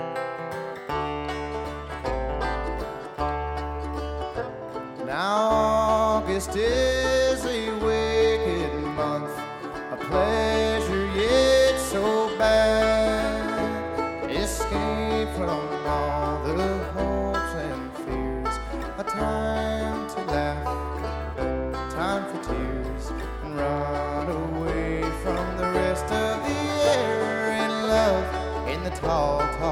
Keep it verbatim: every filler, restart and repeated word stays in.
Now August is a wicked month, a pleasure yet so bad. Escape from all the hopes and fears, a time to laugh, time for tears, and run away from the rest of the air in love in the tall, tall